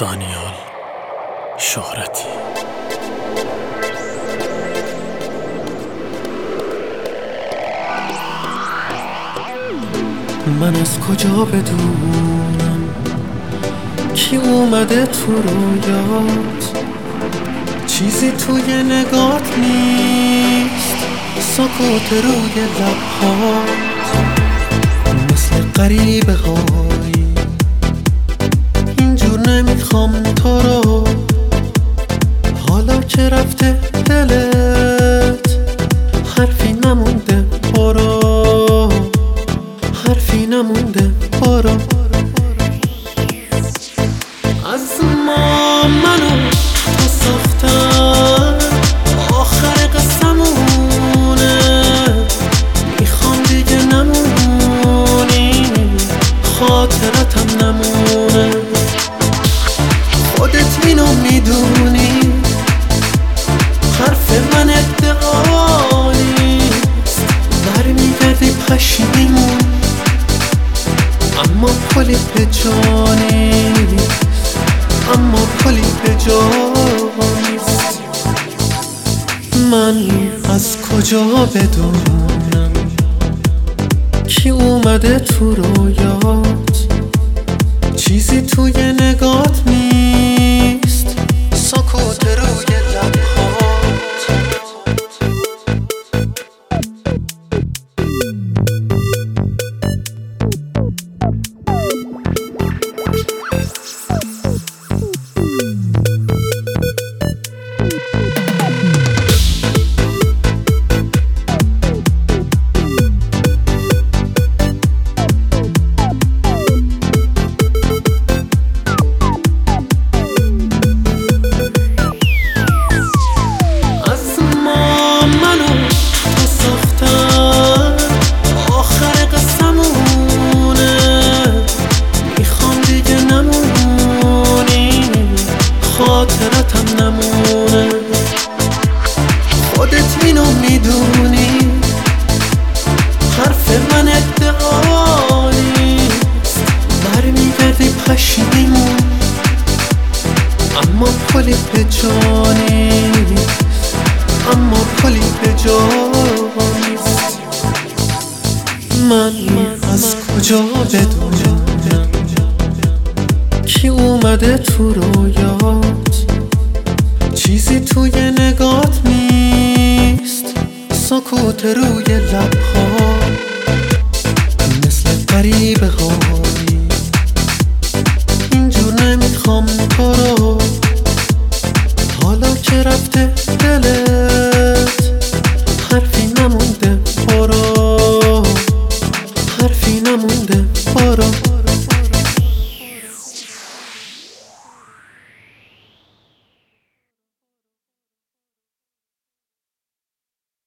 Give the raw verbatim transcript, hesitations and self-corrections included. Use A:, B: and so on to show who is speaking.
A: دانیال شهرتی. من از کجا بدونم کی اومده تو رویات؟ چیزی توی نگات نیست، سکوت روی لبهات. مثل غریبه هایی اینجور نمیخوام تو رو، حالا که رفته دلت حرفی نمونده، برو حرفی نمونده، برو. از ما منو تو ساختن، آخر قصمونه، میخوام دیگه نمونی، خاطرتم نمونه. خودت اینو میدونی، حرف من ادعا نیست، برمیگردی پشیمون، اما پلی به جا نیست، اما پلی به جا نیست. من از کجا بدونم کی اومده تو رویات؟ چیزی توی نگات نیست، سکوت روی لبهات. خاطرتم نمونه. خودت اینو میدونی، حرف من ادعا نیست، برمیگردی پشیمون، اما پلی به جا نیست، اما پلی به جا نیست. من از کجا بدونم کی اومده تو رویات؟ چیزی توی نگات نیست، سکوت روی لبهات. مثل غریبه هایی اینجور نمیخوام تو رو، حالا که رفته